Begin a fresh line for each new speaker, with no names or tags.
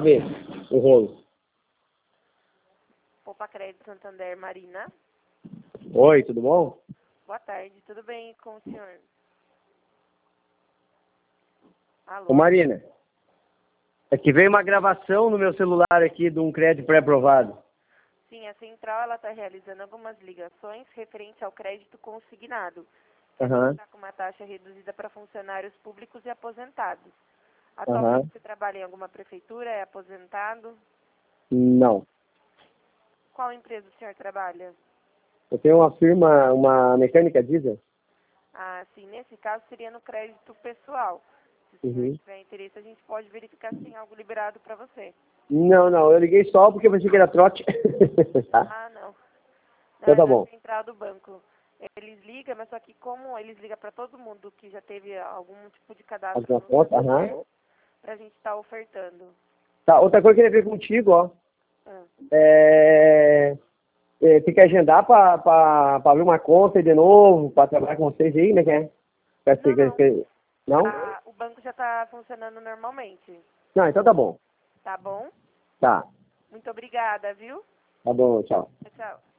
ver o rolo.
Poupa Crédito Santander, Marina.
Oi, tudo bom?
Boa tarde, tudo bem com o senhor? Alô?
Ô Marina, é que veio uma gravação no meu celular aqui de um crédito pré-aprovado.
Sim, a central ela está realizando algumas ligações referente ao crédito consignado.
Aham.
Está com uma taxa reduzida para funcionários públicos e aposentados. Atualmente você trabalha em alguma prefeitura, é aposentado?
Não.
Qual empresa o senhor trabalha?
Eu tenho uma firma, uma mecânica diesel.
Ah, sim, nesse caso seria no crédito pessoal. Se o senhor tiver interesse, a gente pode verificar se tem algo liberado para você.
Não, eu liguei só porque eu pensei que era trote. Tá?
Ah, não.
Então
É
tá
da
bom.
central do banco. Eles ligam, mas só que como eles ligam para todo mundo que já teve algum tipo de cadastro
Alguma
no
foto?
Santander, para a gente estar ofertando.
Tá, outra coisa que eu queria ver contigo, ó.
Ah.
Tem que agendar pra abrir uma conta aí de novo, pra trabalhar com vocês aí, né? Não?
O banco já está funcionando normalmente.
Não, então tá bom.
Tá bom?
Tá.
Muito obrigada, viu?
Tá bom, tchau.
Tchau.